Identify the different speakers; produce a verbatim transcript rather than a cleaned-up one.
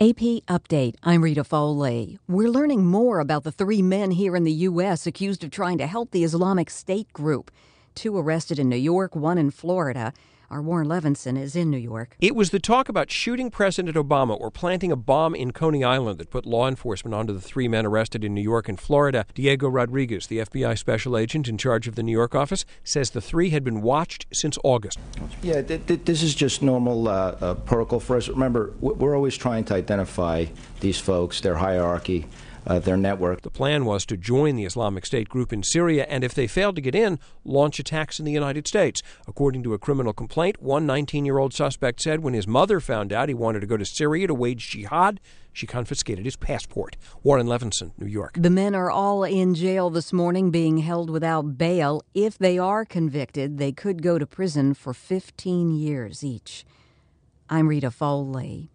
Speaker 1: A P Update. I'm Rita Foley. We're learning more about the three men here in the U S accused of trying to help the Islamic State group. Two arrested in New York, one in Florida. Our Warren Levinson is in New York.
Speaker 2: It was the talk about shooting President Obama or planting a bomb in Coney Island that put law enforcement onto the three men arrested in New York and Florida. Diego Rodriguez, the F B I special agent in charge of the New York office, says the three had been watched since August.
Speaker 3: Yeah, th- th- this is just normal uh, uh, protocol for us. Remember, we're always trying to identify these folks, their hierarchy, Uh, their network.
Speaker 2: The plan was to join the Islamic State group in Syria and, if they failed to get in, launch attacks in the United States. According to a criminal complaint, one nineteen-year-old suspect said when his mother found out he wanted to go to Syria to wage jihad, she confiscated his passport. Warren Levinson, New York.
Speaker 1: The men are all in jail this morning being held without bail. If they are convicted, they could go to prison for fifteen years each. I'm Rita Foley.